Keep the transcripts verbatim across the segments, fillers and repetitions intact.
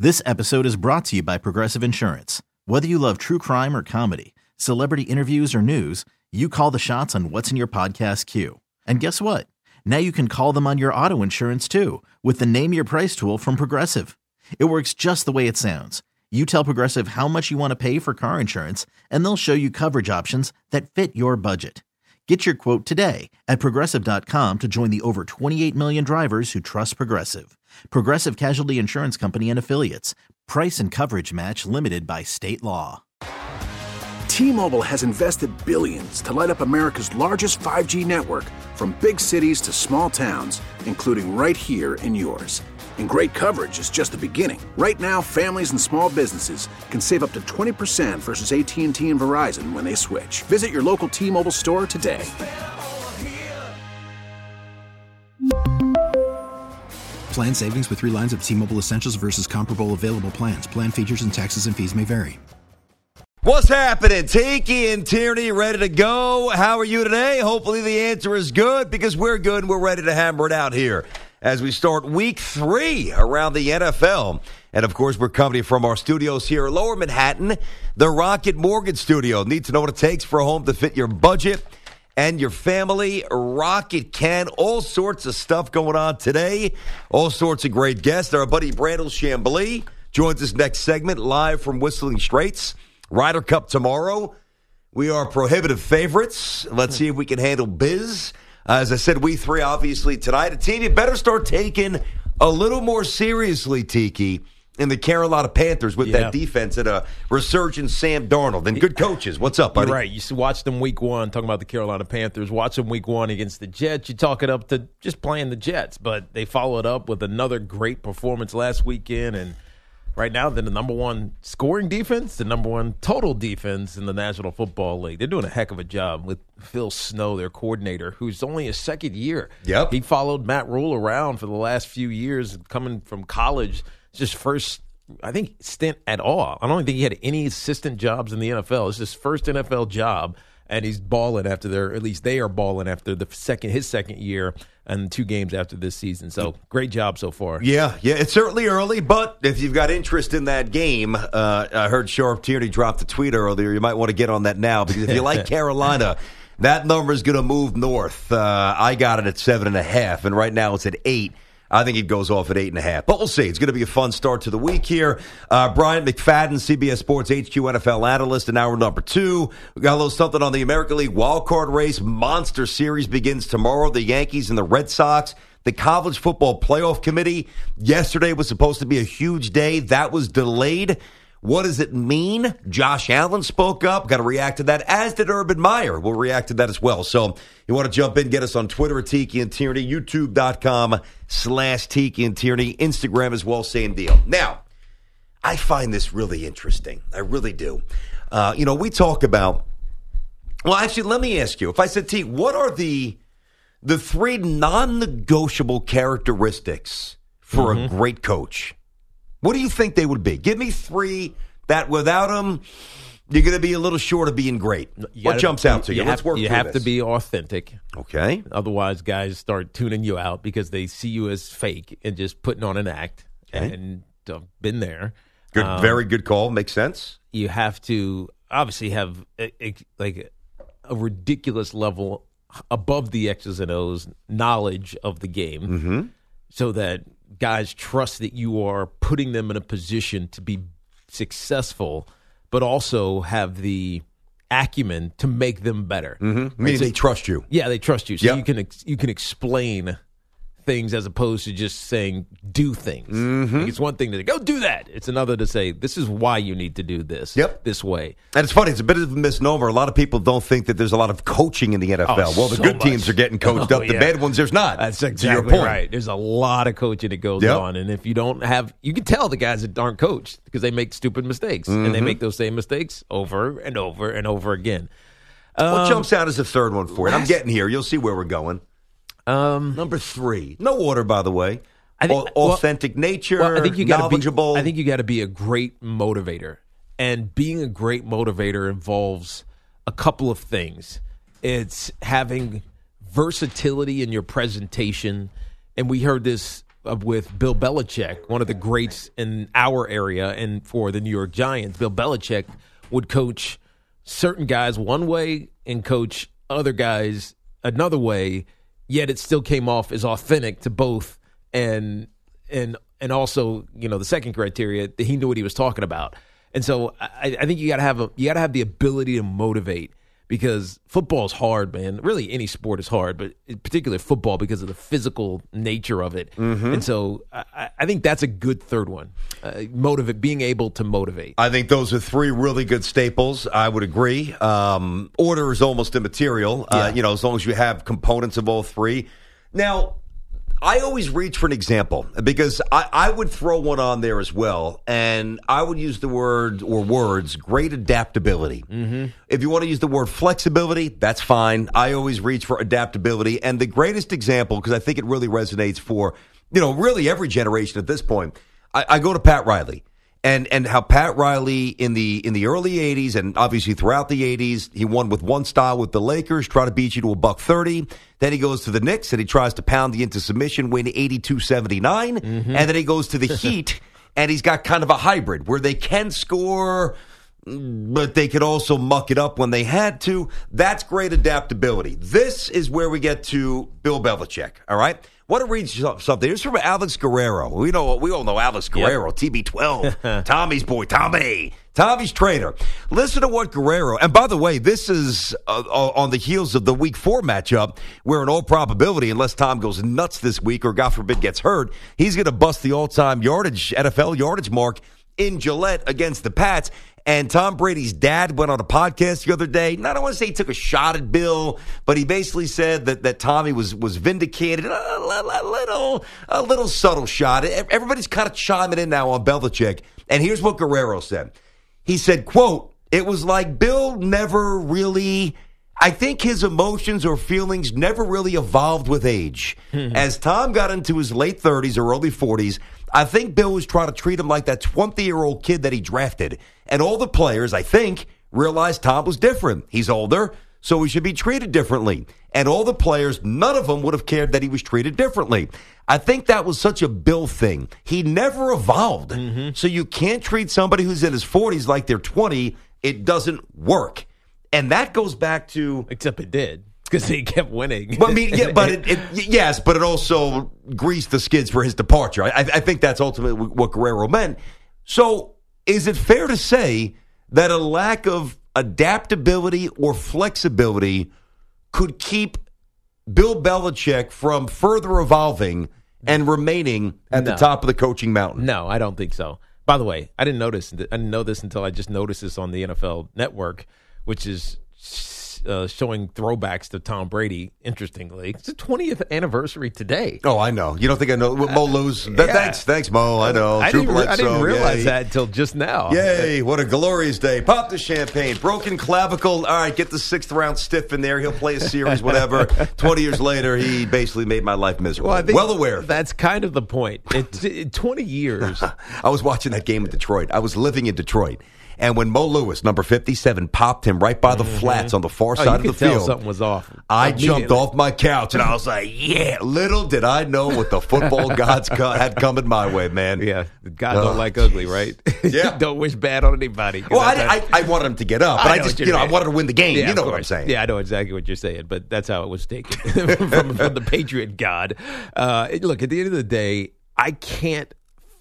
This episode is brought to you by Progressive Insurance. Whether you love true crime or comedy, celebrity interviews or news, you call the shots on what's in your podcast queue. And guess what? Now you can call them on your auto insurance too with the Name Your Price tool from Progressive. It works just the way it sounds. You tell Progressive how much you want to pay for car insurance, and they'll show you coverage options that fit your budget. Get your quote today at Progressive dot com to join the over twenty-eight million drivers who trust Progressive. Progressive Casualty Insurance Company and Affiliates. Price and coverage match limited by state law. T-Mobile has invested billions to light up America's largest five G network, from big cities to small towns, including right here in yours. And great coverage is just the beginning. Right now, families and small businesses can save up to twenty percent versus A T and T and Verizon when they switch. Visit your local T-Mobile store today. Plan savings with three lines of T-Mobile Essentials versus comparable available plans. Plan features and taxes and fees may vary. What's happening? Tiki and Tierney ready to go. How are you today? Hopefully the answer is good, because we're good and we're ready to hammer it out here as we start week three around the N F L. And, of course, we're coming from our studios here in Lower Manhattan, the Rocket Mortgage Studio. Need to know what it takes for a home to fit your budget and your family. Rocket can. All sorts of stuff going on today. All sorts of great guests. Our buddy Brandel Chambly joins us next segment live from Whistling Straits. Ryder Cup tomorrow. We are prohibitive favorites. Let's see if we can handle Biz. Uh, as I said, we three obviously tonight. A team you better start taking a little more seriously, Tiki, in the Carolina Panthers with yeah. that defense and a resurgent Sam Darnold and good coaches. What's up, buddy? You're right. You watch them week one, talking about the Carolina Panthers. Watch them week one against the Jets. You talk it up to just playing the Jets, but they followed up with another great performance last weekend, and right now, they're the number one scoring defense, the number one total defense in the National Football League. They're doing a heck of a job with Phil Snow, their coordinator, who's only a second year. Yep. He followed Matt Rule around for the last few years, coming from college. It's his first, I think, stint at all. I don't think he had any assistant jobs in the N F L. It's his first N F L job, and he's balling after their, at least they are balling after the second, his second year and two games after this season. So great job so far. Yeah, yeah, it's certainly early, but if you've got interest in that game, uh, I heard Sharp Tierney drop the tweet earlier. You might want to get on that now, because if you like Carolina, that number is going to move north. Uh, I got it at seven and a half, and right now it's at eight. I think it goes off at eight and a half. But we'll see. It's going to be a fun start to the week here. Uh, Brian McFadden, C B S Sports H Q N F L analyst, in hour number two. We got a little something on the American League wildcard race. Monster Series begins tomorrow. The Yankees and the Red Sox. The College Football Playoff Committee. Yesterday was supposed to be a huge day. That was delayed. What does it mean? Josh Allen spoke up. Got to react to that, as did Urban Meyer. We'll react to that as well. So you want to jump in, get us on Twitter at Tiki and Tierney, YouTube.com slash Tiki and Tierney, Instagram as well, same deal. Now, I find this really interesting. I really do. Uh, you know, we talk about, well, actually, let me ask you. If I said, T, what are the the three non-negotiable characteristics for mm-hmm. a great coach? What do you think they would be? Give me three that without them, you're going to be a little short of being great. What jumps out to you? you Let's have, work You through have this. to be authentic. Okay. Otherwise, guys start tuning you out because they see you as fake and just putting on an act. Okay. And I've been there. Good, um, very good call. Makes sense. You have to obviously have a, a, like a ridiculous level above the X's and O's knowledge of the game, Mm-hmm. so that guys trust that you are putting them in a position to be successful, but also have the acumen to make them better. Mm-hmm. I mean, so, they trust you. Yeah, they trust you. So Yep. you can ex- you can explain things as opposed to just saying do things. Mm-hmm. Like, it's one thing to go do that. It's another to say this is why you need to do this. Yep. This way. And it's funny. It's a bit of a misnomer. A lot of people don't think that there's a lot of coaching in the N F L. Oh, well, the so good much. teams are getting coached Oh, up. The yeah. bad ones, there's not. That's To your exactly point. right. There's a lot of coaching that goes Yep. on, and if you don't have, you can tell the guys that aren't coached because they make stupid mistakes, Mm-hmm. and they make those same mistakes over and over and over again. What Um, jumps out as the third one for you? And I'm getting here. You'll see where we're going. Um, Number three. No order, by the way. I think, Au- well, authentic nature, well, I think you gotta knowledgeable. Be, I think you got to be a great motivator, and being a great motivator involves a couple of things. It's having versatility in your presentation, and we heard this with Bill Belichick, one of the greats in our area and for the New York Giants. Bill Belichick would coach certain guys one way and coach other guys another way, yet it still came off as authentic to both. And and and also, you know, the second criteria, he knew what he was talking about. And so I, I think you got to have a, you got to have the ability to motivate, because football is hard, man. Really, any sport is hard, but in particular football because of the physical nature of it. Mm-hmm. And so I, I think that's a good third one. Uh, motivate, being able to motivate. I think those are three really good staples. I would agree. Um, order is almost immaterial. Yeah. Uh, you know, as long as you have components of all three. Now, I always reach for an example, because I, I would throw one on there as well, and I would use the word or words great adaptability. Mm-hmm. If you want to use the word flexibility, that's fine. I always reach for adaptability, and the greatest example, because I think it really resonates for, you know, really every generation at this point, I, I go to Pat Riley. And and how Pat Riley in the in the early eighties and obviously throughout the eighties, he won with one style with the Lakers, try to beat you to a buck thirty. Then he goes to the Knicks and he tries to pound you into submission, win eighty-two seventy-nine. Mm-hmm. And then he goes to the Heat and he's got kind of a hybrid where they can score, but they could also muck it up when they had to. That's great adaptability. This is where we get to Bill Belichick, all right? I want to read something. Here's from Alex Guerrero. We know we all know Alex Guerrero, yep. T B twelve, Tommy's boy, Tommy, Tommy's trainer. Listen to what Guerrero. And by the way, this is uh, on the heels of the Week Four matchup, where in all probability, unless Tom goes nuts this week or God forbid gets hurt, he's going to bust the all-time yardage N F L yardage mark in Gillette against the Pats. And Tom Brady's dad went on a podcast the other day. Not I don't want to say he took a shot at Bill, but he basically said that, that Tommy was was vindicated. A, a, a little a little subtle shot. Everybody's kind of chiming in now on Belichick. And here's what Guerrero said. He said, quote, "It was like Bill never really, I think his emotions or feelings never really evolved with age. As Tom got into his late thirties or early forties, I think Bill was trying to treat him like that twenty-year-old kid that he drafted. And all the players, I think, realized Tom was different. He's older, so he should be treated differently. And all the players, none of them would have cared that he was treated differently. I think that was such a Bill thing. He never evolved. Mm-hmm. So you can't treat somebody who's in his forties like they're twenty. It doesn't work." And that goes back to... Except it did. Because he kept winning. But I mean, yeah, but it, it, yes, but it also greased the skids for his departure. I, I think that's ultimately what Guerrero meant. So, is it fair to say that a lack of adaptability or flexibility could keep Bill Belichick from further evolving and remaining at no. the top of the coaching mountain? No, I don't think so. By the way, I didn't notice. I didn't know this until I just noticed this on the N F L Network, which is. Uh, showing throwbacks to Tom Brady, interestingly. It's the twentieth anniversary today. Oh, I know. You don't think I know what Mo Lou's? Uh, yeah. Thanks, thanks, Mo. I know. I didn't, re- I didn't realize Yay. that until just now. Yay, what a glorious day. Pop the champagne. Broken clavicle. All right, get the sixth round stiff in there. He'll play a series, whatever. twenty years later, he basically made my life miserable. Well, I think well aware. That's kind of the point. It's it, twenty years. I was watching that game in Detroit. I was living in Detroit. And when Mo Lewis, number fifty-seven, popped him right by the mm-hmm. flats on the far oh, side of the tell field, something was off. I jumped off my couch and I was like, yeah, little did I know what the football gods co- had coming my way, man. Yeah, God oh, don't like geez. ugly, right? Yeah. Don't wish bad on anybody. Well, I, I, I wanted him to get up, but I, I just, you know, saying. I wanted to win the game. Yeah, you know what I'm saying. Yeah, I know exactly what you're saying, but that's how it was taken from, from the Patriot God. Uh, look, at the end of the day, I can't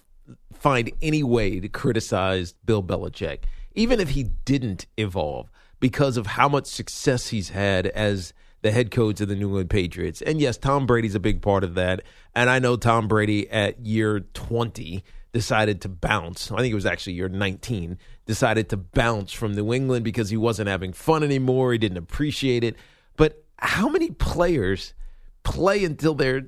find any way to criticize Bill Belichick, even if he didn't evolve, because of how much success he's had as the head coach of the New England Patriots. And yes, Tom Brady's a big part of that. And I know Tom Brady at year twenty decided to bounce. I think it was actually year nineteen, decided to bounce from New England because he wasn't having fun anymore. He didn't appreciate it. But how many players play until they're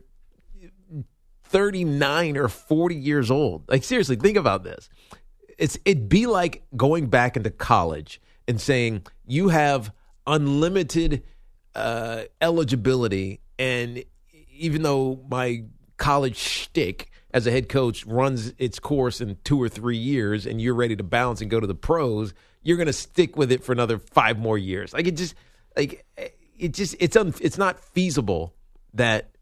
thirty-nine or forty years old? Like, seriously, think about this. It's it'd be like going back into college and saying you have unlimited uh, eligibility, and even though my college shtick as a head coach runs its course in two or three years, and you're ready to bounce and go to the pros, you're going to stick with it for another five more years. Like it just, like it just, it's un, it's not feasible that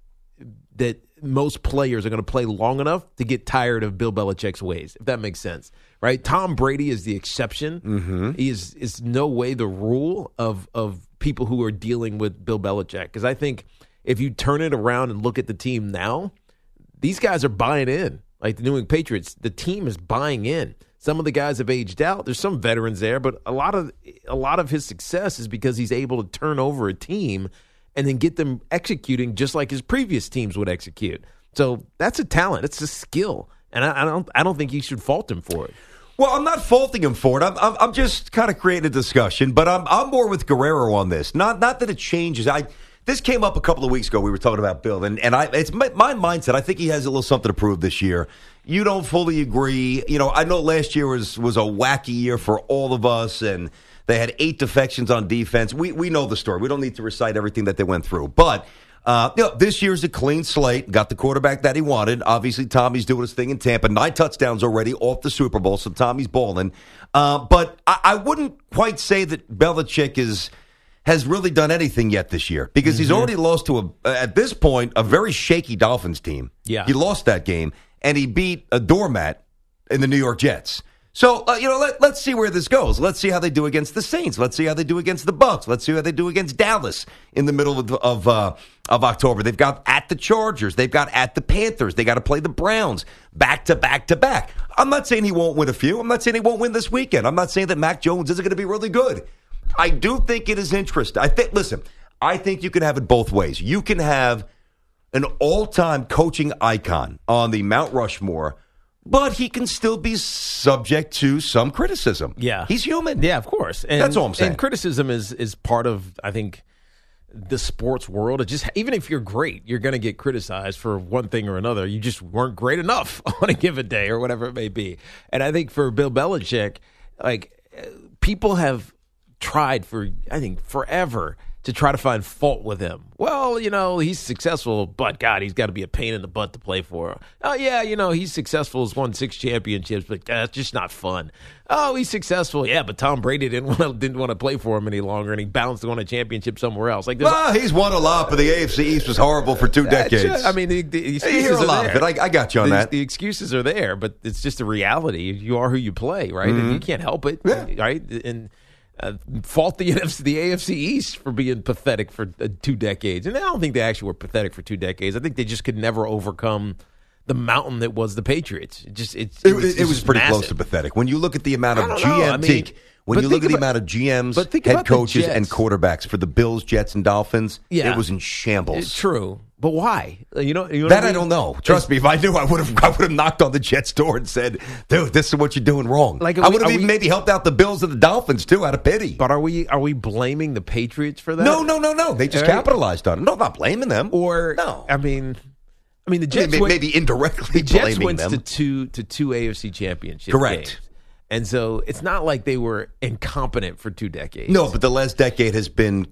that most players are going to play long enough to get tired of Bill Belichick's ways, if that makes sense, right? Tom Brady is the exception. Mm-hmm. He is is no way the rule of of people who are dealing with Bill Belichick. Because I think if you turn it around and look at the team now, these guys are buying in. Like the New England Patriots, the team is buying in. Some of the guys have aged out. There's some veterans there, but a lot of a lot of his success is because he's able to turn over a team and then get them executing just like his previous teams would execute. So that's a talent. It's a skill, and I, I don't I don't think you should fault him for it. Well, I'm not faulting him for it. I'm I'm, I'm just kind of creating a discussion, but I'm I'm more with Guerrero on this. Not not that it changes. I this came up a couple of weeks ago. We were talking about Bill, and and I it's my, my mindset. I think he has a little something to prove this year. You don't fully agree. You know, I know last year was was a wacky year for all of us, and they had eight defections on defense. We we know the story. We don't need to recite everything that they went through. But uh, you know, this year's a clean slate. Got the quarterback that he wanted. Obviously, Tommy's doing his thing in Tampa. Nine touchdowns already off the Super Bowl, so Tommy's balling. Uh, but I, I wouldn't quite say that Belichick is has really done anything yet this year because mm-hmm. he's already lost to, a at this point, a very shaky Dolphins team. Yeah. He lost that game, and he beat a doormat in the New York Jets. So, uh, you know, let, let's see where this goes. Let's see how they do against the Saints. Let's see how they do against the Bucs. Let's see how they do against Dallas in the middle of of, uh, of October. They've got at the Chargers. They've got at the Panthers. They got to play the Browns back to back to back. I'm not saying he won't win a few. I'm not saying he won't win this weekend. I'm not saying that Mac Jones isn't going to be really good. I do think it is interesting. I think, listen, I think you can have it both ways. You can have an all-time coaching icon on the Mount Rushmore, but he can still be subject to some criticism. Yeah. He's human. Yeah, of course. And, That's all I'm saying. And criticism is is part of, I think, the sports world. It just even if you're great, you're going to get criticized for one thing or another. You just weren't great enough on a given day or whatever it may be. And I think for Bill Belichick, like people have tried for, I think, forever to try to find fault with him. Well, you know, he's successful, but God, he's got to be a pain in the butt to play for. Oh, yeah, you know, he's successful, he's won six championships, but that's just not fun. Oh, he's successful, yeah, but Tom Brady didn't want to didn't want to play for him any longer, and he bounced to win a championship somewhere else. Like, well, he's won a lot, but the A F C East was horrible for two decades. Just, I mean, the, the excuses you hear a lot are there. of it. I, I got you on the, that. The excuses are there, but it's just a reality. You are who you play, right? Mm-hmm. And you can't help it, yeah. right? And Uh, fault the N F C, the A F C East for being pathetic for uh, two decades. And I don't think they actually were pathetic for two decades. I think they just could never overcome the mountain that was the Patriots. It just it, it, it, was, it, it was pretty massive. close to pathetic. When you look at the amount of G M, know. I mean, when you look at the amount of G Ms, head coaches, and quarterbacks for the Bills, Jets, and Dolphins, yeah. it was in shambles. It's true. But why? You know, you know that I, mean? I don't know. Trust it's, me, if I knew, I would have. I would have knocked on the Jets' door and said, "Dude, this is what you're doing wrong." Like, I would have even we, maybe helped out the Bills and the Dolphins too, out of pity. But are we are we blaming the Patriots for that? No, no, no, no. They just right. capitalized on it. No, I'm not blaming them. Or no, I mean, I mean the Jets I mean, went, maybe indirectly the Jets blaming went them. to two to two A F C championships. Correct. Games. And so it's not like they were incompetent for two decades. No, but the last decade has been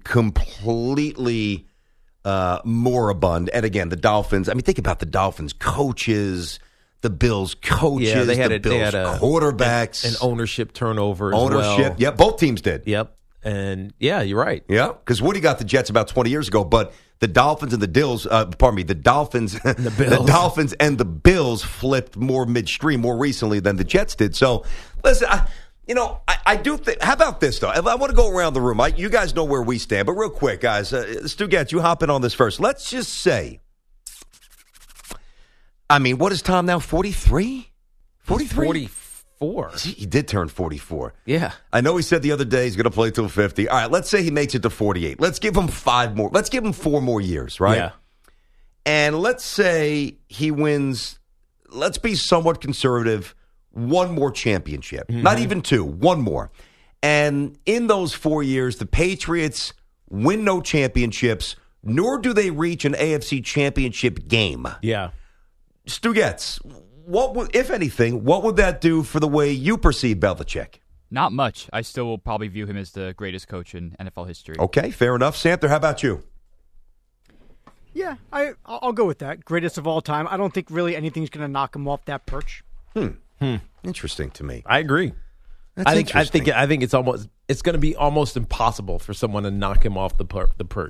completely uh, moribund. And again, the Dolphins, I mean, think about the Dolphins coaches, the Bills coaches, yeah, they had the a, Bills they had a, quarterbacks. An, an ownership turnover as ownership. well. Yeah, both teams did. Yep. And yeah, you're right. Yeah, because Woody got the Jets about twenty years ago, but the Dolphins and the Dills, uh, pardon me, the Dolphins, the, Bills. the Dolphins and the Bills flipped more midstream more recently than the Jets did. So, listen, I, you know, I, I do think. How about this though? I, I want to go around the room. I, you guys know where we stand, but real quick, guys, uh, Stu Getz, you hop in on this first. Let's just say, I mean, what is Tom now? forty-three? forty-three? forty-four. He did turn forty-four. Yeah. I know he said the other day he's going to play till fifty. All right, let's say he makes it to forty-eight. Let's give him five more. Let's give him four more years, right? Yeah. And let's say he wins, let's be somewhat conservative, one more championship. Mm-hmm. Not even two, one more. And in those four years, the Patriots win no championships, nor do they reach an A F C championship game. Yeah. Stu Getz, what would, if anything, what would that do for the way you perceive Belichick? Not much. I still will probably view him as the greatest coach in N F L history. Okay, fair enough. Santher, how about you? Yeah, I, I'll go with that. Greatest of all time. I don't think really anything's going to knock him off that perch. Hmm. hmm. Interesting to me. I agree. That's I think. I think. I think it's almost. It's going to be almost impossible for someone to knock him off the per, the perch.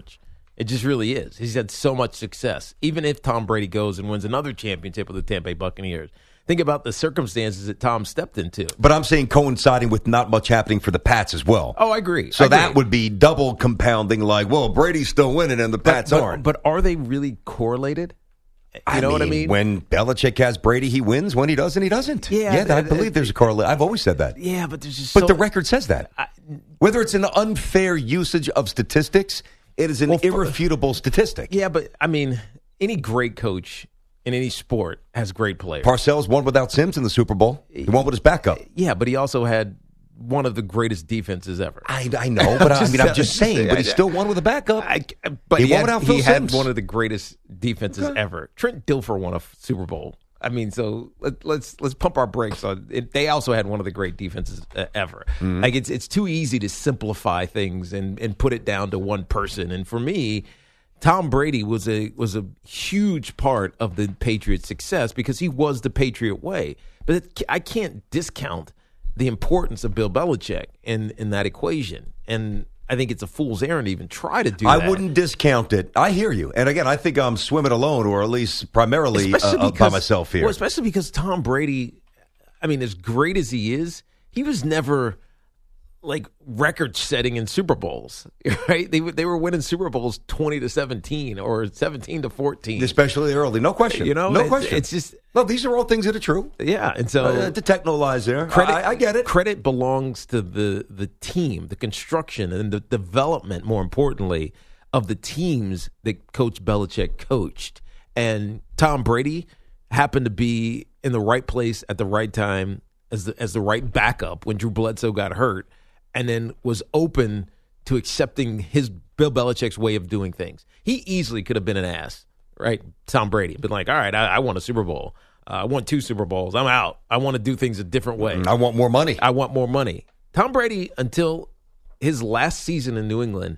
It just really is. He's had so much success. Even if Tom Brady goes and wins another championship with the Tampa Bay Buccaneers, think about the circumstances that Tom stepped into. But I'm saying coinciding with not much happening for the Pats as well. Oh, I agree. So I agree. that would be double compounding, like, well, Brady's still winning and the Pats but, but, aren't. But are they really correlated? You I know mean, what I mean? When Belichick has Brady, he wins. When he doesn't, he doesn't. Yeah, yeah I th- believe there's a correlation. I've always said that. Yeah, but there's just But so, the record says that. I, Whether it's an unfair usage of statistics, it is an Well, for- irrefutable statistic. yeah, but I mean, any great coach in any sport has great players. Parcells won without Sims in the Super Bowl. He won with his backup. Yeah, but he also had one of the greatest defenses ever. I, I know, but I Just- mean, I'm just saying. But he I- still won with a backup. I, but He he, won had, without Phil he had Simms. one of the greatest defenses ever. Trent Dilfer won a Super Bowl. I mean, so let, let's let's pump our brakes on it. They also had one of the great defenses uh, ever. Mm-hmm. Like it's it's too easy to simplify things and, and put it down to one person. And for me, Tom Brady was a was a huge part of the Patriots' success because he was the Patriot way. But it, I can't discount the importance of Bill Belichick in in that equation. And I think it's a fool's errand to even try to do I that. wouldn't discount it. I hear you. And again, I think I'm swimming alone, or at least primarily uh, uh, by myself here. Well, especially because Tom Brady, I mean, as great as he is, he was never like record setting in Super Bowls, right? They they were winning Super Bowls twenty to seventeen or seventeen to fourteen, Especially early. No question. You know, no it's, question. It's just no, these are all things that are true. yeah, and so Uh, the techno lies there. credit, I, I get it. Credit belongs to the the team, the construction, and the development. More importantly, of the teams that Coach Belichick coached, and Tom Brady happened to be in the right place at the right time as the as the right backup when Drew Bledsoe got hurt, and then was open to accepting his Bill Belichick's way of doing things. He easily could have been an ass, right? Tom Brady, been like, all right, I, I won a Super Bowl. Uh, I won two Super Bowls. I'm out. I want to do things a different way. I want more money. I want more money. Tom Brady, until his last season in New England,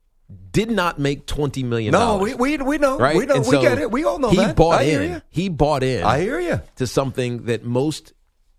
did not make twenty million dollars. No, we, we we know. right? We know. And we so get it. We all know he that. Bought I hear in. you. He bought in. I hear you. To something that most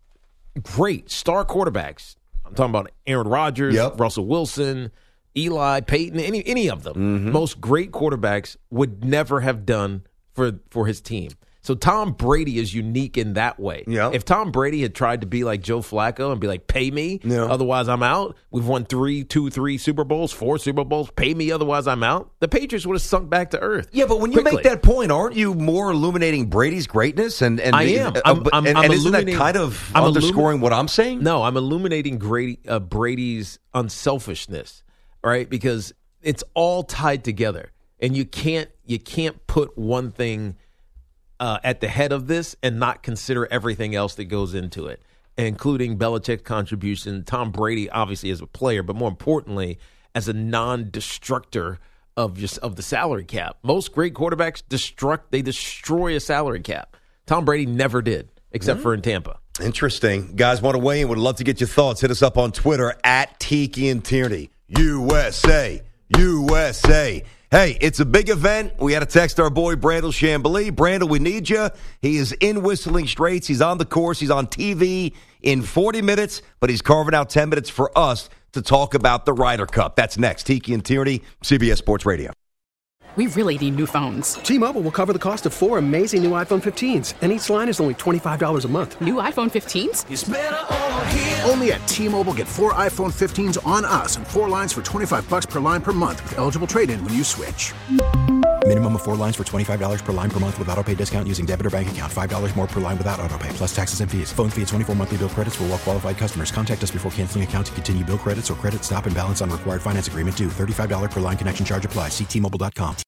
great star quarterbacks, I'm talking about Aaron Rodgers, Yep. Russell Wilson, Eli, Peyton, any any of them, Mm-hmm. most great quarterbacks would never have done for for his team. So Tom Brady is unique in that way. Yeah. If Tom Brady had tried to be like Joe Flacco and be like, pay me, Yeah. otherwise I'm out. We've won three, two, three Super Bowls, four Super Bowls. Pay me, otherwise I'm out. The Patriots would have sunk back to earth. Yeah, but when you quickly. make that point, aren't you more illuminating Brady's greatness? And, and I the- am. uh, I'm- but- I'm- and, I'm and isn't that illuminating- kind of I'm underscoring illumi- what I'm saying? No, I'm illuminating Grady, uh, Brady's unselfishness, right? Because it's all tied together, and you can't you can't put one thing uh, at the head of this and not consider everything else that goes into it, including Belichick's contribution, Tom Brady obviously as a player, but more importantly as a non-destructor of just of the salary cap. Most great quarterbacks destruct they destroy a salary cap. Tom Brady never did, except for in Tampa. Interesting. Guys want to weigh in? Would love to get your thoughts. Hit us up on Twitter at Tiki and Tierney. U S A. U S A. Hey, it's a big event. We had to text our boy Brandel Chambly. Brandel, we need you. He is in Whistling Straits. He's on the course. He's on T V in forty minutes, but he's carving out ten minutes for us to talk about the Ryder Cup. That's next. Tiki and Tierney, C B S Sports Radio. We really need new phones. T-Mobile will cover the cost of four amazing new iPhone fifteens, and each line is only twenty-five dollars a month. New iPhone fifteens? It's better over here. Only at T-Mobile, get four iPhone fifteens on us and four lines for twenty-five bucks per line per month with eligible trade-in when you switch. Minimum of four lines for twenty-five dollars per line per month with autopay discount using debit or bank account. five dollars more per line without autopay, plus taxes and fees. Phone fee at twenty-four monthly bill credits for well-qualified customers. Contact us before canceling account to continue bill credits or credit stop and balance on required finance agreement due. thirty-five dollars per line connection charge applies. See T Mobile dot com.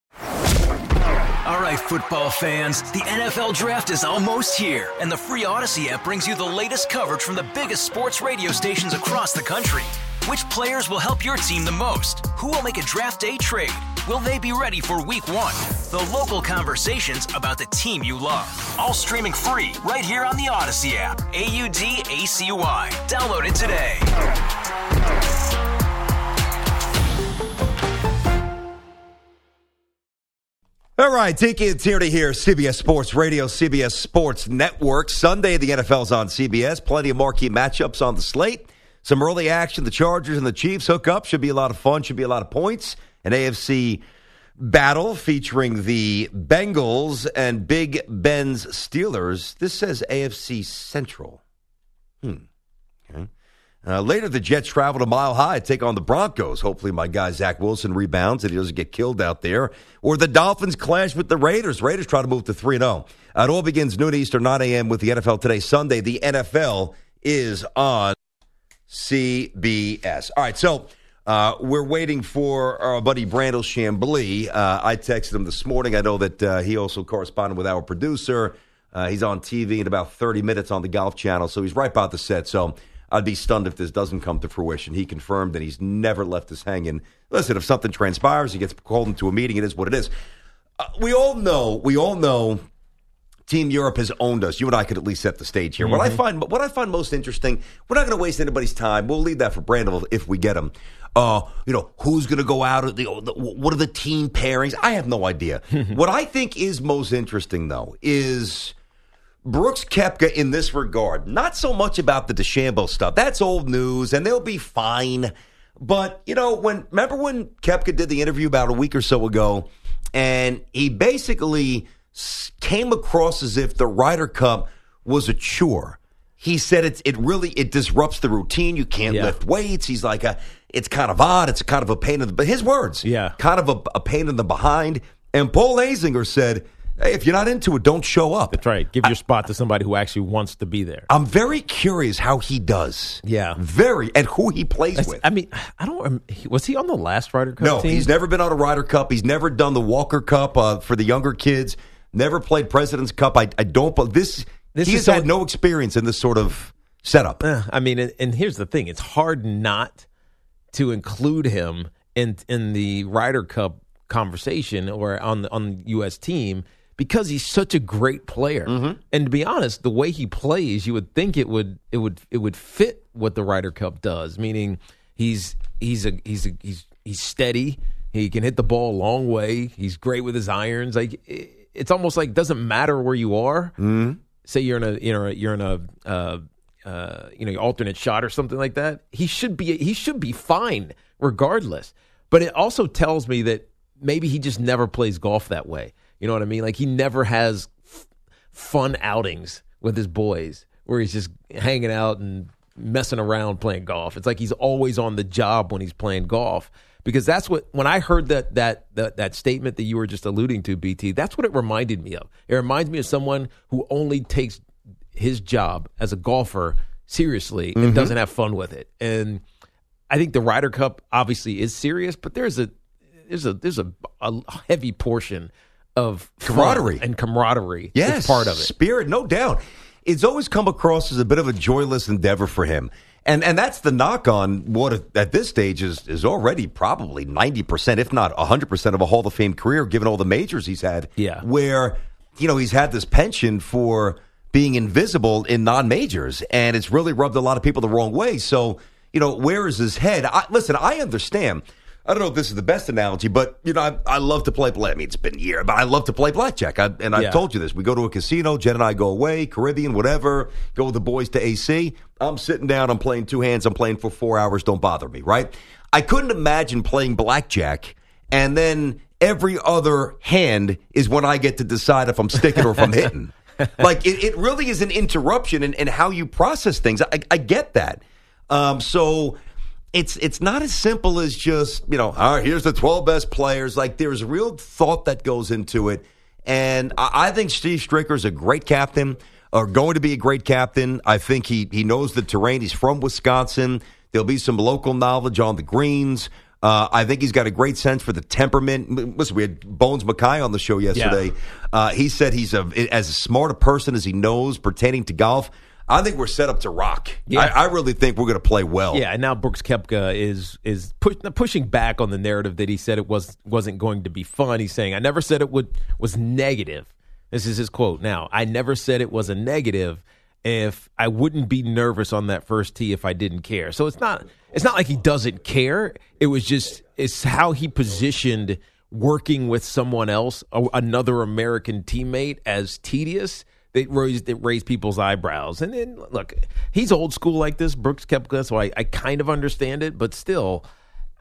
All right, football fans, the N F L Draft is almost here, and the free Odyssey app brings you the latest coverage from the biggest sports radio stations across the country. Which players will help your team the most? Who will make a draft day trade? Will they be ready for week one? The local conversations about the team you love. All streaming free right here on the Odyssey app. A U D A C Y. Download it today. All right, Tiki and Tierney here, C B S Sports Radio, C B S Sports Network. Sunday, the N F L's on C B S. Plenty of marquee matchups on the slate. Some early action. The Chargers and the Chiefs hook up. Should be a lot of fun. Should be a lot of points. An A F C battle featuring the Bengals and Big Ben's Steelers. This says A F C Central. Hmm. Okay. Uh, later, the Jets travel to Mile High to take on the Broncos. Hopefully, my guy Zach Wilson rebounds and he doesn't get killed out there. Or the Dolphins clash with the Raiders. Raiders try to move to three and oh. Uh, it all begins noon Eastern, nine a.m. with the N F L Today Sunday. The N F L is on C B S. All right, so uh, we're waiting for our buddy Brandel Chambly. Uh, I texted him this morning. I know that uh, he also corresponded with our producer. Uh, he's on T V in about thirty minutes on the Golf Channel, so he's right about the set. So I'd be stunned if this doesn't come to fruition. He confirmed that he's never left us hanging. Listen, if something transpires, he gets called into a meeting. It is what it is. Uh, we all know, we all know Team Europe has owned us. You and I could at least set the stage here. Mm-hmm. What I find what I find most interesting, we're not going to waste anybody's time. We'll leave that for Brandel if we get him. Uh, you know, who's going to go out? The, the, what are the team pairings? I have no idea. What I think is most interesting, though, is Brooks Koepka in this regard. Not so much about the DeChambeau stuff. That's old news, and they'll be fine. But, you know, when remember when Koepka did the interview about a week or so ago, and he basically came across as if the Ryder Cup was a chore. He said it, it really it disrupts the routine. You can't yeah. lift weights. He's like, a, it's kind of odd. It's kind of a pain in the, but his words, yeah, kind of a, a pain in the behind. And Paul Azinger said, hey, if you're not into it, don't show up. That's right. Give your I, spot to somebody who actually wants to be there. I'm very curious how he does. Yeah. Very. And who he plays That's, with. I mean, I don't was he on the last Ryder Cup no, team? No, he's never been on a Ryder Cup. He's never done the Walker Cup uh, for the younger kids. Never played President's Cup. I, I don't. This, this he's had so, no experience in this sort of setup. Uh, I mean, and, and here's the thing: it's hard not to include him in in the Ryder Cup conversation or on the on the U S team because he's such a great player. Mm-hmm. And to be honest, the way he plays, you would think it would it would it would fit what the Ryder Cup does. Meaning, he's he's a he's a, he's he's steady. He can hit the ball a long way. He's great with his irons. Like. It, It's almost like it doesn't matter where you are. Mm-hmm. Say you're in a you know you're in a uh, uh, you know alternate shot or something like that. He should be he should be fine regardless. But it also tells me that maybe he just never plays golf that way. You know what I mean? Like he never has f- fun outings with his boys where he's just hanging out and messing around playing golf. It's like he's always on the job when he's playing golf. Because that's what, when I heard that, that that that statement that you were just alluding to, B T, that's what it reminded me of. It reminds me of someone who only takes his job as a golfer seriously and mm-hmm. doesn't have fun with it. And I think the Ryder Cup obviously is serious, but there's a there's a there's a, a heavy portion of camaraderie and camaraderie. Yes, that's part of it. Spirit, no doubt. It's always come across as a bit of a joyless endeavor for him. And and that's the knock on what at this stage is is already probably ninety percent, if not one hundred percent of a Hall of Fame career, given all the majors he's had. Yeah. Where, you know, he's had this penchant for being invisible in non-majors, and it's really rubbed a lot of people the wrong way. So, you know, where is his head? I, listen, I understand. I don't know if this is the best analogy, but, you know, I, I love to play black. I mean, it's been a year, but I love to play blackjack. I, and I've yeah. told you this. We go to a casino, Jen and I go away, Caribbean, whatever, go with the boys to A C. I'm sitting down, I'm playing two hands, I'm playing for four hours, don't bother me, right? I couldn't imagine playing blackjack, and then every other hand is when I get to decide if I'm sticking or if I'm hitting. Like, it, it really is an interruption in, in how you process things. I, I get that. Um, so... It's it's not as simple as just, you know, all right, here's the twelve best players. Like, there's real thought that goes into it. And I, I think Steve Stricker's a great captain, or going to be a great captain. I think he, he knows the terrain. He's from Wisconsin. There'll be some local knowledge on the greens. Uh, I think he's got a great sense for the temperament. Listen, we had Bones Mackay on the show yesterday. Yeah. Uh, he said he's a, as smart a person as he knows pertaining to golf. I think we're set up to rock. Yeah. I, I really think we're going to play well. Yeah, and now Brooks Koepka is is push, pushing back on the narrative that he said it was wasn't going to be fun. He's saying, "I never said it would was negative." This is his quote. Now, I never said it was a negative. If I wouldn't be nervous on that first tee if I didn't care. So it's not it's not like he doesn't care. It was just it's how he positioned working with someone else, another American teammate, as tedious. It raised, it raised people's eyebrows. And then, look, he's old school like this, Brooks Koepka, so I, I kind of understand it. But still,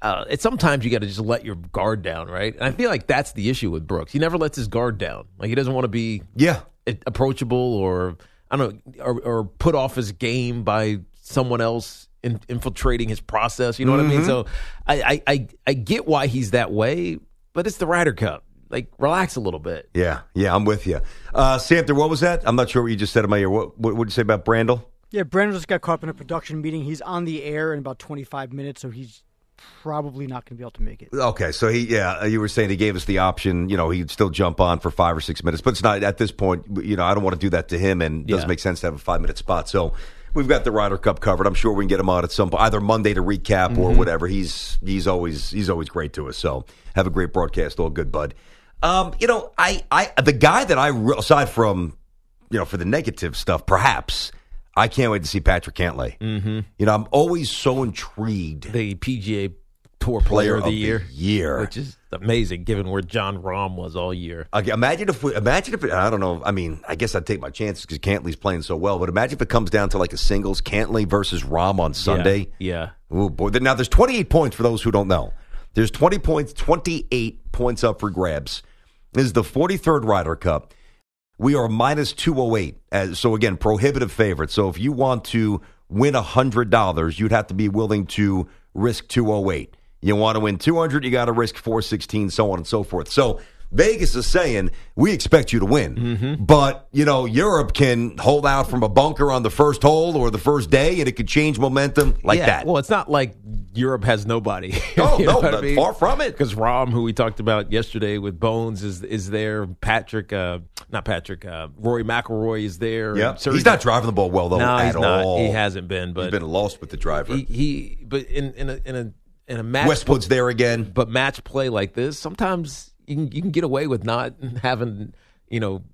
uh, it's sometimes you got to just let your guard down, right? And I feel like that's the issue with Brooks. He never lets his guard down. Like he doesn't want to be yeah approachable or I don't know or, or put off his game by someone else in, infiltrating his process. You know Mm-hmm. what I mean? So I, I I I get why he's that way, but it's the Ryder Cup. Like, relax a little bit. Yeah, yeah, I'm with you. Uh, Samter, what was that? I'm not sure what you just said in my ear. What what did you say about Brandel? Yeah, Brandel just got caught up in a production meeting. He's on the air in about twenty-five minutes, so he's probably not going to be able to make it. Okay, so he, yeah, you were saying he gave us the option. You know, he'd still jump on for five or six minutes, but it's not at this point. You know, I don't want to do that to him, and it doesn't Yeah. make sense to have a five minute spot. So we've got the Ryder Cup covered. I'm sure we can get him on at some point, either Monday to recap or Mhm. whatever. He's he's always he's always great to us. So have a great broadcast, all good, bud. Um, you know, I, I the guy that I re- aside from you know for the negative stuff, perhaps I can't wait to see Patrick Cantlay. Mm-hmm. You know, I'm always so intrigued. The P G A Tour Player, of the year, year, which is amazing given where John Rahm was all year. Okay, imagine if we, imagine if it, I don't know. I mean, I guess I'd take my chances because Cantlay's playing so well. But imagine if it comes down to like a singles, Cantlay versus Rahm on Sunday. Yeah. Oh boy! Now there's twenty-eight points for those who don't know. There's twenty points, twenty-eight points up for grabs. This is the forty-third Ryder Cup. We are minus two oh eight. As, so again, prohibitive favorite. So if you want to win one hundred dollars, you'd have to be willing to risk two oh eight. You want to win two hundred, you got to risk four sixteen, so on and so forth. So Vegas is saying, we expect you to win. Mm-hmm. But, you know, Europe can hold out from a bunker on the first hole or the first day, and it could change momentum like yeah, that. Well, it's not like Europe has nobody. Oh, You know no, what I not mean? far from it. Because Rahm, who we talked about yesterday with Bones, is is there. Patrick, uh, not Patrick, uh, Rory McIlroy is there. Yeah, Sergio- he's not driving the ball well, though, no, at he's not. all. He hasn't been. But He's been lost with the driver. He, he but in, in, a, in, a, in a match. Westwood's there again. But match play like this, sometimes you can, you can get away with not having, you know,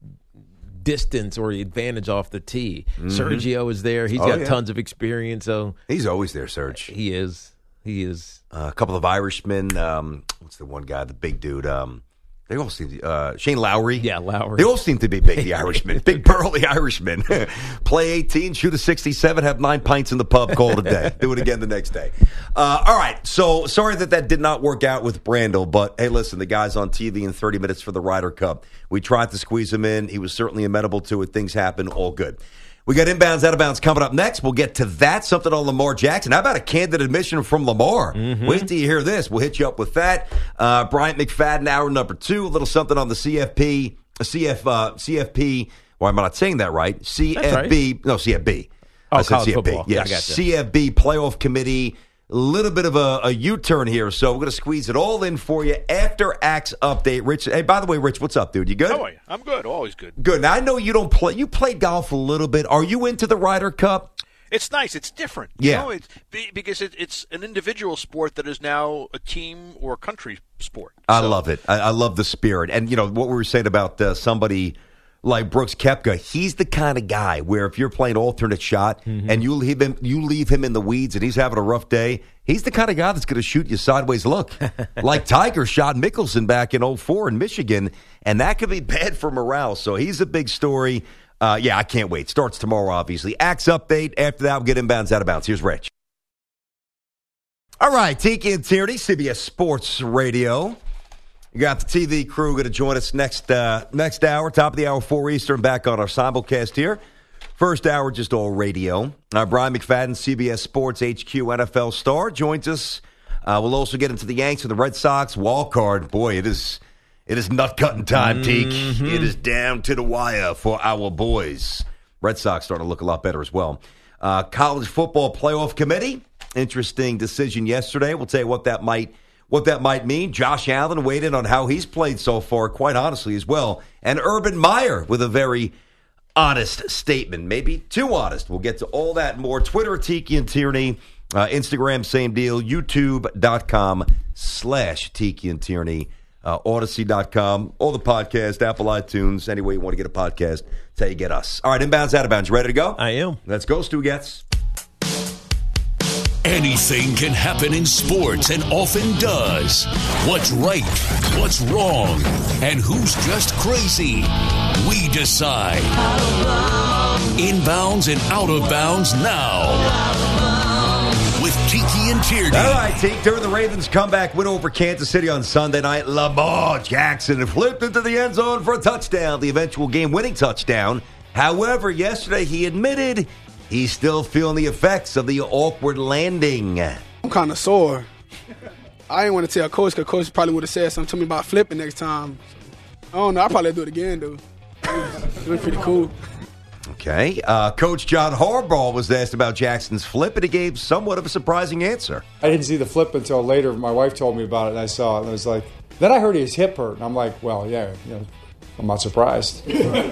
distance or advantage off the tee. Mhm. Sergio is there. He's Oh, got yeah. tons of experience. So He's always there, Serge. He is. He is. Uh, a couple of Irishmen. Um, what's the one guy, the big dude? Um, they all seem to, uh, Shane Lowry. Yeah, Lowry. They all seem to be big, the Irishmen. Big, burly Irishmen. Play eighteen, shoot a sixty-seven, have nine pints in the pub, call it a day. Do it again the next day. Uh, all right, so sorry that that did not work out with Brandel, but hey, listen, the guy's on T V in thirty minutes for the Ryder Cup. We tried to squeeze him in. He was certainly amenable to it. Things happen, all good. We got inbounds, out of bounds coming up next. We'll get to that. Something on Lamar Jackson. How about a candid admission from Lamar? Mm-hmm. Wait till you hear this. We'll hit you up with that. Uh, Bryant McFadden, hour number two. A little something on the C F P. C F, uh, C F P. Why am I not saying that right? C F B. right. No, C F B. Oh, I said college C F B. football. Yes, I gotcha. C F B playoff committee. A little bit of a, a U-turn here, so we're going to squeeze it all in for you after Axe update. Rich, hey, by the way, Rich, what's up, dude? You good? How are you? I'm good. Always good. Good. Now, I know you don't play. You played golf a little bit. Are you into the Ryder Cup? It's nice. It's different. Yeah. You know, it's, be- because it, it's an individual sport that is now a team or country sport. I love it. I, I love the spirit. And, you know, what we were saying about uh, somebody like Brooks Koepka, he's the kind of guy where if you're playing alternate shot Mm-hmm. and you leave him you leave him in the weeds and he's having a rough day, he's the kind of guy that's going to shoot you sideways look. Like Tiger shot Mickelson back in oh four in Michigan, and that could be bad for morale. So he's a big story. Uh, yeah, I can't wait. Starts tomorrow, obviously. Axe update. After that, we'll get inbounds, out of bounds. Here's Rich. All right, Tiki and Tierney, C B S Sports Radio. You got the T V crew going to join us next uh, next hour, top of the hour, four Eastern, back on our simulcast here. First hour, just all radio. Uh, Brian McFadden, C B S Sports H Q N F L star, joins us. Uh, we'll also get into the Yanks and the Red Sox wild card. Boy, it is it is nut cutting time, Teak. Mm-hmm. It is down to the wire for our boys. Red Sox starting to look a lot better as well. Uh, college football playoff committee. Interesting decision yesterday. We'll tell you what that might. What that might mean. Josh Allen weighed in on how he's played so far, quite honestly, as well. And Urban Meyer with a very honest statement, maybe too honest. We'll get to all that and more. Twitter, Tiki and Tierney. Uh, Instagram, same deal. YouTube.com slash Tiki and Tierney. Uh, Odyssey dot com. All the podcasts, Apple iTunes. Any way you want to get a podcast, that's how you get us. All right, inbounds, out of bounds. You ready to go? I am. Let's go, Stu Getz. Anything can happen in sports and often does. What's right? What's wrong? And who's just crazy? We decide. Inbounds and out of bounds now. With Tiki and Tierney. All right, Teak, during the Ravens' comeback win over Kansas City on Sunday night, Lamar Jackson flipped into the end zone for a touchdown, the eventual game-winning touchdown. However, yesterday he admitted he's still feeling the effects of the awkward landing. I'm kind of sore. I didn't want to tell Coach because Coach probably would have said something to me about flipping next time. I don't know. I'll probably do it again, though. It was pretty cool. Okay. Uh, Coach John Harbaugh was asked about Jackson's flip, and he gave somewhat of a surprising answer. I didn't see the flip until later. My wife told me about it, and I saw it, and I was like, then I heard his hip hurt, and I'm like, well, yeah, you know, I'm not surprised.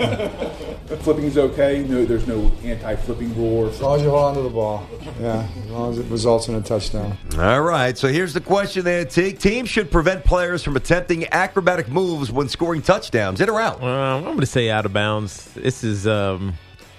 Flipping is okay? No, there's no anti-flipping rule? As long as you hold on to the ball. Yeah, as long as it results in a touchdown. All right, so here's the question there, Teak. Teams should prevent players from attempting acrobatic moves when scoring touchdowns. In or out? Uh, I'm going to say out of bounds. This is... Um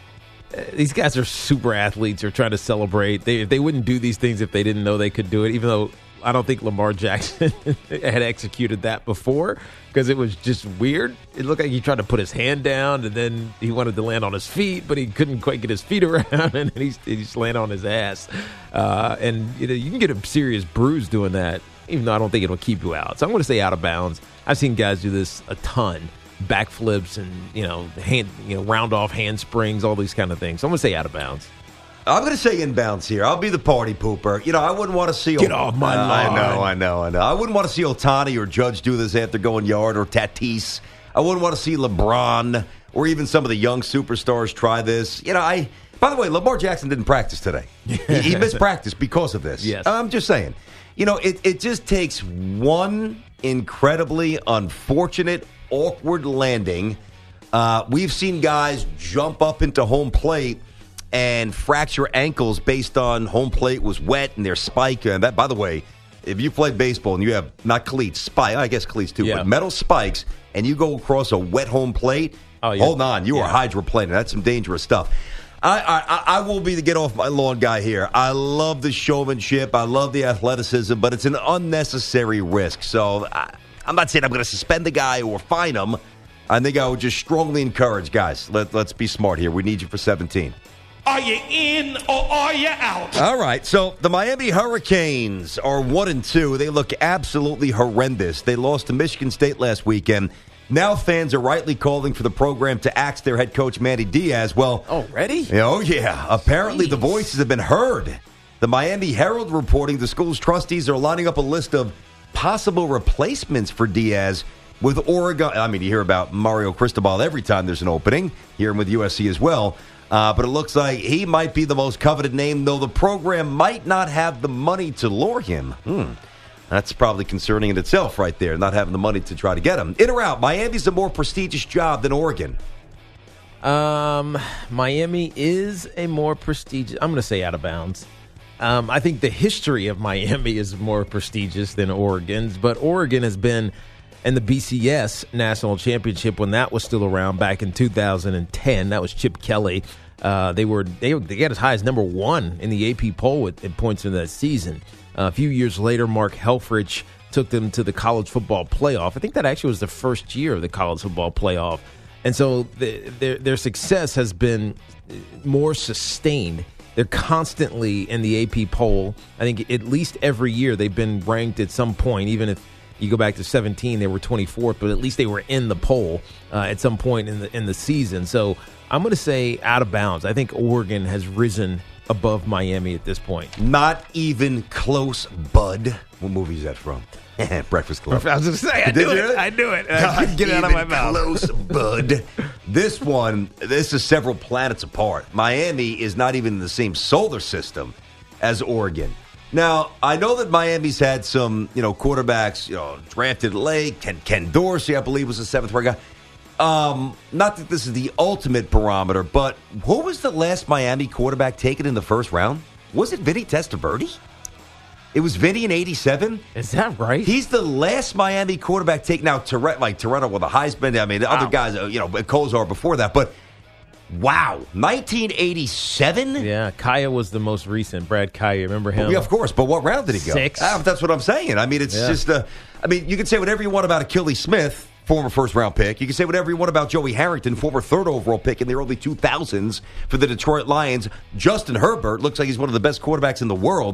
These guys are super athletes. They're trying to celebrate. They they wouldn't do these things if they didn't know they could do it, even though I don't think Lamar Jackson had executed that before because it was just weird. It looked like he tried to put his hand down, and then he wanted to land on his feet, but he couldn't quite get his feet around, and then he, he just landed on his ass. Uh, and you know, you can get a serious bruise doing that, even though I don't think it'll keep you out. So I'm going to say out of bounds. I've seen guys do this a ton. Backflips and, you know, hand, you know, round off handsprings, all these kind of things. So I'm going to say out of bounds. I'm going to say inbounds here. I'll be the party pooper. You know, I wouldn't want to see... Get off my uh, line. I know, I know, I know. I wouldn't want to see Ohtani or Judge do this after going yard, or Tatis. I wouldn't want to see LeBron or even some of the young superstars try this. You know, I... By the way, Lamar Jackson didn't practice today. He, he missed practice because of this. Yes. I'm just saying. You know, it, it just takes one incredibly unfortunate, awkward landing. Uh, we've seen guys jump up into home plate and fracture ankles based on home plate was wet and their spike. And that, by the way, if you play baseball and you have not cleats, spike, I guess cleats too, yeah. but metal spikes, and you go across a wet home plate, oh, yeah. hold on, you yeah. are hydroplaning. That's some dangerous stuff. I, I I will be the get off my lawn guy here. I love the showmanship. I love the athleticism, but it's an unnecessary risk. So I, I'm not saying I'm going to suspend the guy or fine him. I think I would just strongly encourage, guys, let, let's be smart here. We need you for seventeen. Are you in or are you out? All right, so the Miami Hurricanes are one and two. They look absolutely horrendous. They lost to Michigan State last weekend. Now fans are rightly calling for the program to axe their head coach, Manny Diaz. Well, already? Oh, yeah. Apparently Jeez. the voices have been heard. The Miami Herald reporting the school's trustees are lining up a list of possible replacements for Diaz with Oregon. I mean, you hear about Mario Cristobal every time there's an opening, here with U S C as well. Uh, but it looks like he might be the most coveted name, though the program might not have the money to lure him. Hmm. That's probably concerning in itself right there, not having the money to try to get him. In or out, Miami's a more prestigious job than Oregon. Um, Miami is a more prestigious. I'm going to say out of bounds. Um, I think the history of Miami is more prestigious than Oregon's, but Oregon has been in the B C S National Championship when that was still around back in two thousand ten. That was Chip Kelly. Uh, they were they, they got as high as number one in the A P poll at, at points in that season. Uh, a few years later, Mark Helfrich took them to the college football playoff. I think that actually was the first year of the college football playoff. And so the, their, their success has been more sustained. They're constantly in the A P poll. I think at least every year they've been ranked at some point, even if you go back to seventeen, they were twenty-fourth, but at least they were in the poll uh, at some point in the in the season. So I'm going to say out of bounds. I think Oregon has risen above Miami at this point. Not even close, bud. What movie is that from? Breakfast Club. I was going to say, I knew it. I knew it. I couldn't get it out of my mouth. Close, bud. This one, this is several planets apart. Miami is not even in the same solar system as Oregon. Now, I know that Miami's had some, you know, quarterbacks, you know, drafted late. Ken, Ken Dorsey, I believe, was the seventh round guy. Um, not that this is the ultimate barometer, but who was the last Miami quarterback taken in the first round? Was it Vinny Testaverde? It was Vinny in eighty-seven? Is that right? He's the last Miami quarterback taken. Now, Toretto, like Toretto with a Heisman. I mean, the wow. other guys, you know, Kozar before that. But, wow, nineteen eighty-seven? Yeah, Kaya was the most recent. Brad Kaya, remember him? Well, yeah, of course. But what round did he go? Six. Ah, that's what I'm saying. I mean, it's yeah. just, uh, I mean, you can say whatever you want about Achilles Smith, former first-round pick. You can say whatever you want about Joey Harrington, former third overall pick in the early two thousands for the Detroit Lions. Justin Herbert looks like he's one of the best quarterbacks in the world.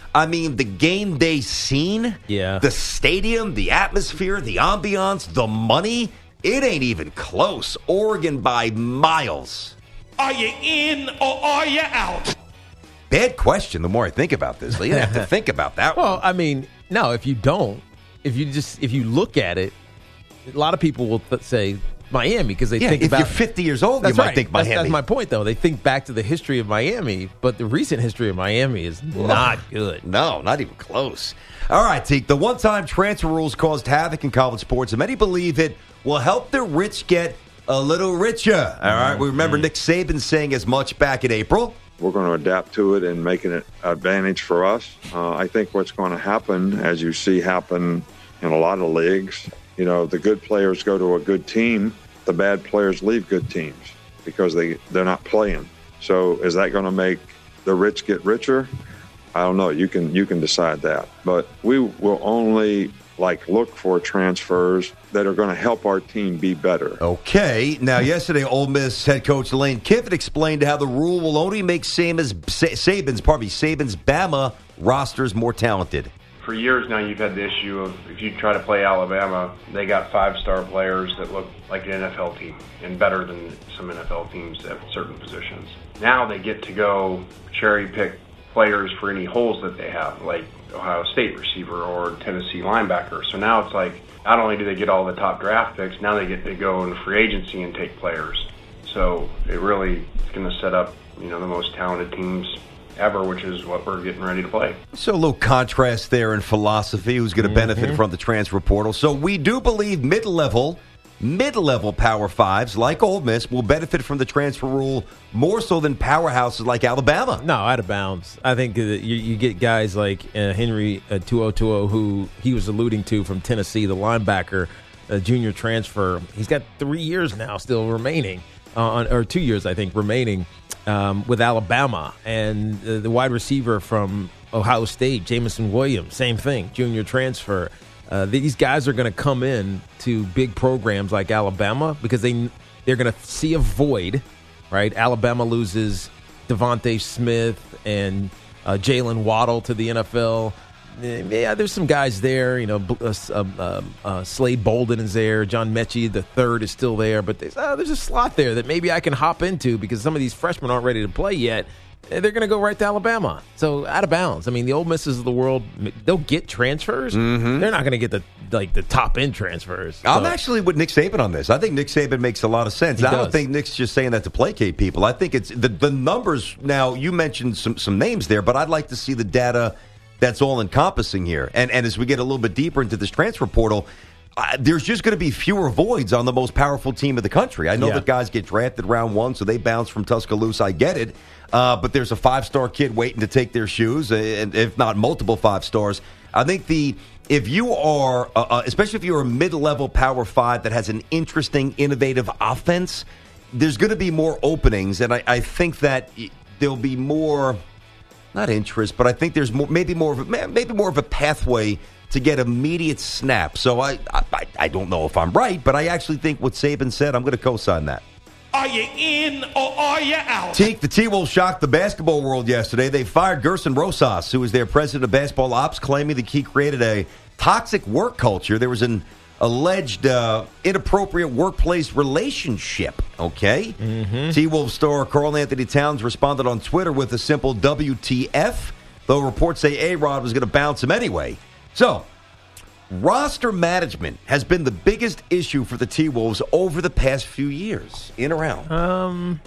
I mean, the game day scene, yeah. the stadium, the atmosphere, the ambiance, the money, it ain't even close. Oregon by miles. Are you in or are you out? Bad question the more I think about this. You have to think about that well, one. I mean, no, if you don't, if you just, if you look at it, a lot of people will th- say Miami because they yeah, think if about. If you're fifty years old, you right. might think Miami. That's, that's my point, though. They think back to the history of Miami, but the recent history of Miami is not good. No, not even close. All right, Teak. The one-time transfer rules caused havoc in college sports, and many believe it will help the rich get a little richer. All right, we remember Nick Saban saying as much back in April. We're going to adapt to it and make it an advantage for us. Uh, I think what's going to happen, as you see happen in a lot of leagues, you know, the good players go to a good team, the bad players leave good teams because they, they're not playing. So is that going to make the rich get richer? I don't know. You can you can decide that. But we will only, like, look for transfers that are going to help our team be better. Okay. Now, yesterday, Ole Miss head coach Lane Kiffin explained how the rule will only make Saban's, Saban's, pardon me, Saban's Bama rosters more talented. For years now, you've had the issue of if you try to play Alabama, they got five-star players that look like an N F L team and better than some N F L teams at certain positions. Now they get to go cherry-pick players for any holes that they have, like Ohio State receiver or Tennessee linebacker. So now it's like, not only do they get all the top draft picks, now they get to go in free agency and take players. So it really is going to set up, you know, the most talented teams ever, which is what we're getting ready to play. So a little contrast there in philosophy, who's going to benefit Mm-hmm. from the transfer portal. So we do believe mid-level, mid-level Power Fives like Ole Miss will benefit from the transfer rule more so than powerhouses like Alabama. No, out of bounds. I think that you, you get guys like uh, Henry uh, two oh two oh, who he was alluding to from Tennessee, the linebacker, a junior transfer. He's got three years now still remaining, uh, or two years, I think, remaining um, with Alabama. And uh, the wide receiver from Ohio State, Jamison Williams, same thing, junior transfer. Uh, these guys are going to come in to big programs like Alabama because they, they're going to see a void, right? Alabama loses Devontae Smith and uh, Jalen Waddle to the N F L. Yeah, there's some guys there. You know, uh, uh, uh, Slade Bolden is there. John Mechie the third is still there. But there's, uh, there's a slot there that maybe I can hop into because some of these freshmen aren't ready to play yet. They're going to go right to Alabama. So out of bounds. I mean, the Ole Misses of the world, they'll get transfers. Mm-hmm. They're not going to get the like the top end transfers. So. I'm actually with Nick Saban on this. I think Nick Saban makes a lot of sense. He I does. don't think Nick's just saying that to placate people. I think it's the the numbers. Now you mentioned some some names there, but I'd like to see the data that's all encompassing here. And and as we get a little bit deeper into this transfer portal, Uh, there's just going to be fewer voids on the most powerful team of the country. I know Yeah. that guys get drafted round one, so they bounce from Tuscaloosa. I get it. Uh, but there's a five-star kid waiting to take their shoes, and if not multiple five stars. I think the if you are, uh, uh, especially if you're a mid-level power five that has an interesting, innovative offense, there's going to be more openings, and I, I think that there'll be more, not interest, but I think there's more, maybe more of a, maybe more of a pathway to get immediate snap. So I, I I don't know if I'm right, but I actually think what Saban said, I'm going to co-sign that. Are you in or are you out? Teak, the T-Wolves shocked the basketball world yesterday. They fired Gerson Rosas, who was their president of basketball ops, claiming that he created a toxic work culture. There was an alleged uh, inappropriate workplace relationship, okay? Mm-hmm. T-Wolves star Karl Anthony Towns responded on Twitter with a simple W T F, though reports say A-Rod was going to bounce him anyway. So, roster management has been the biggest issue for the T-Wolves over the past few years, in or out? Um,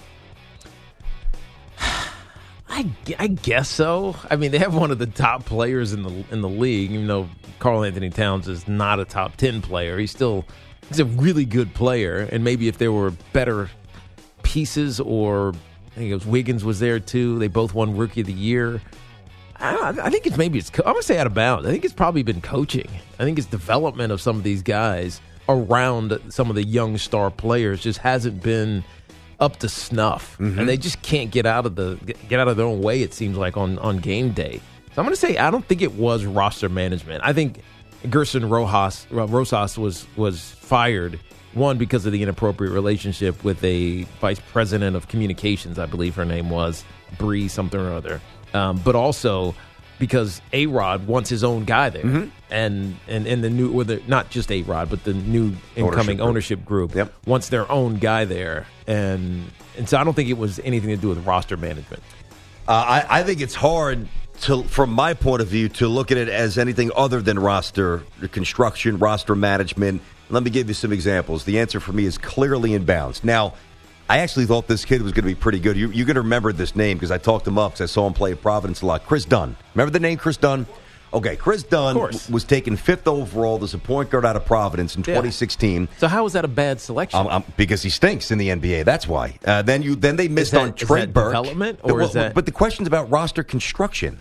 I, I guess so. I mean, they have one of the top players in the in the league. Even though Karl Anthony Towns is not a top ten player, he's still he's a really good player. And maybe if there were better pieces, or I think it was Wiggins was there too. They both won Rookie of the Year. I, I think it's maybe it's. I'm gonna say out of bounds. I think it's probably been coaching. I think it's development of some of these guys around some of the young star players just hasn't been up to snuff, mm-hmm. and they just can't get out of the get out of their own way. It seems like on, on game day. So I'm gonna say I don't think it was roster management. I think Gerson Rojas Rosas was was fired. One, because of the inappropriate relationship with a vice president of communications, I believe her name was Bree something or other. Um, but also because A-Rod wants his own guy there. Mm-hmm. And, and and the new, or the, not just A-Rod, but the new incoming ownership group, ownership group yep. wants their own guy there. And and so I don't think it was anything to do with roster management. Uh, I, I think it's hard, to, from my point of view, to look at it as anything other than roster construction, roster management. Let me give you some examples. The answer for me is clearly inbounds. Now, I actually thought this kid was going to be pretty good. You, you're going to remember this name because I talked him up because I saw him play at Providence a lot. Chris Dunn. Remember the name Chris Dunn? Okay, Chris Dunn w- was taken fifth overall as a point guard out of Providence in yeah. twenty sixteen. So how was that a bad selection? Um, um, because he stinks in the N B A. That's why. Uh, then you then they missed that, on Trey is that Burke. Development, or well, is that? But the question's about roster construction.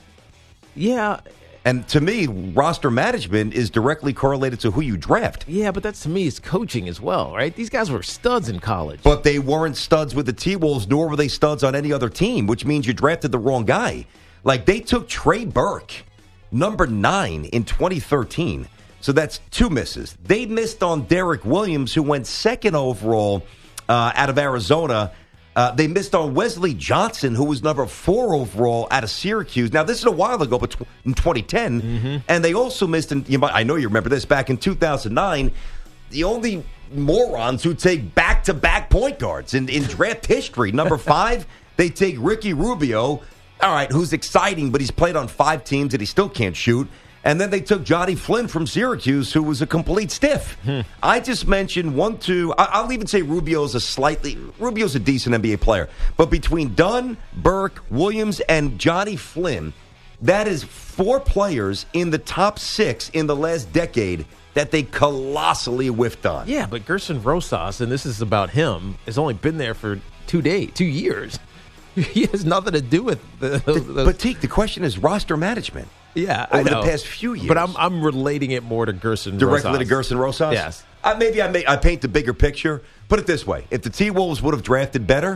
Yeah. And to me, roster management is directly correlated to who you draft. Yeah, but that's, to me, is coaching as well, right? These guys were studs in college. But they weren't studs with the T-Wolves, nor were they studs on any other team, which means you drafted the wrong guy. Like, they took Trey Burke, number nine, in twenty thirteen. So that's two misses. They missed on Derek Williams, who went second overall uh, out of Arizona. Uh, they missed on Wesley Johnson, who was number four overall out of Syracuse. Now, this is a while ago, but tw- in twenty ten. Mm-hmm. And they also missed, in, you might, I know you remember this, back in two thousand nine, the only morons who take back-to-back point guards in, in draft history. Number five, they take Ricky Rubio, all right, who's exciting, but he's played on five teams and he still can't shoot. And then they took Johnny Flynn from Syracuse, who was a complete stiff. Hmm. I just mentioned one, two. I, I'll even say Rubio's a slightly Rubio's a decent N B A player. But between Dunn, Burke, Williams, and Johnny Flynn, that is four players in the top six in the last decade that they colossally whiffed on. Yeah, but Gerson Rosas, and this is about him, has only been there for two days, two years. He has nothing to do with the. the, the but Teak, the question is roster management. Yeah, over I know. the past few years. But I'm I'm relating it more to Gerson Directly Rosas. to Gerson Rosas? Yes. Uh, maybe I may, I paint the bigger picture. Put it this way. If the T-Wolves would have drafted better,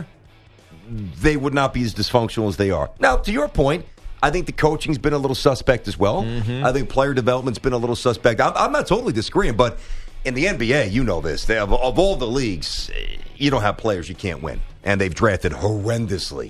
they would not be as dysfunctional as they are. Now, to your point, I think the coaching's been a little suspect as well. Mm-hmm. I think player development's been a little suspect. I'm, I'm not totally disagreeing, but in the N B A, you know this. They have, of all the leagues, you don't have players you can't win. And they've drafted horrendously.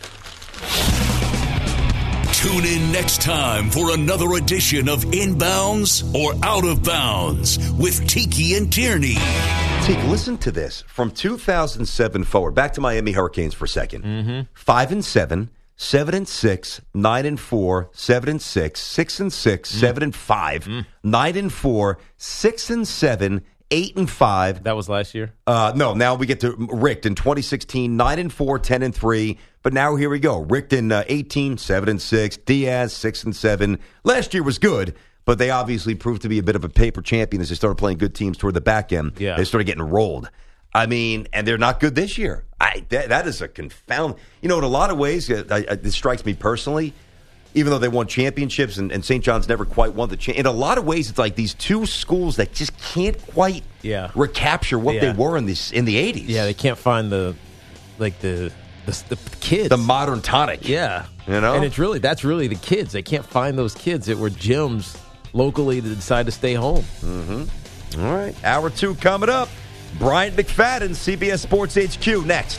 Tune in next time for another edition of Inbounds or Out of Bounds with Tiki and Tierney. Tiki, listen to this. From two thousand seven forward, back to Miami Hurricanes for a second. Mm-hmm. Five and seven, seven and six, nine and four, seven and six, six and six, mm. seven and five, mm. nine and four, six and seven, eight and five. That was last year? Uh, no, now we get to Richt in twenty sixteen, nine and four, ten and three. But now here we go. Richt in uh, eighteen, seven and six. Diaz, six and seven. Last year was good, but they obviously proved to be a bit of a paper champion as they started playing good teams toward the back end. Yeah. They started getting rolled. I mean, and they're not good this year. I that, that is a confound. You know, in a lot of ways, uh, I, I, this strikes me personally. Even though they won championships and, and Saint John's never quite won the cha- in a lot of ways, it's like these two schools that just can't quite yeah. recapture what yeah. they were in this in the eighties. Yeah, they can't find the like the the, the kids, the modern tonic. Yeah, you know, and it's really that's really the kids. They can't find those kids that were gyms locally that decide to stay home. Mm-hmm. All right, hour two coming up. Brian McFadden, C B S Sports H Q next.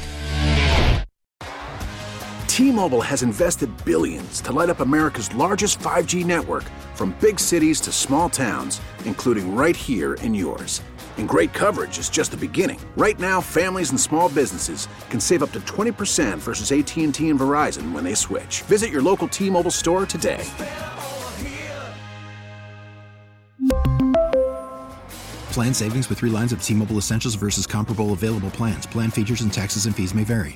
T-Mobile has invested billions to light up America's largest five G network, from big cities to small towns, including right here in yours. And great coverage is just the beginning. Right now, families and small businesses can save up to twenty percent versus A T and T and Verizon when they switch. Visit your local T-Mobile store today. Plan savings with three lines of T-Mobile Essentials versus comparable available plans. Plan features and taxes and fees may vary.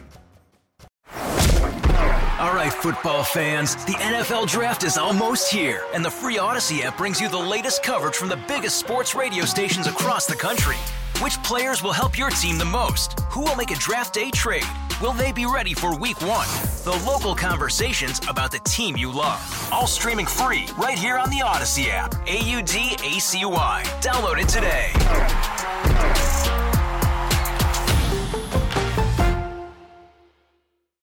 All right, football fans, the N F L Draft is almost here, and the free Odyssey app brings you the latest coverage from the biggest sports radio stations across the country. Which players will help your team the most? Who will make a draft day trade? Will they be ready for week one? The local conversations about the team you love. All streaming free right here on the Odyssey app. A U D A C Y. Download it today.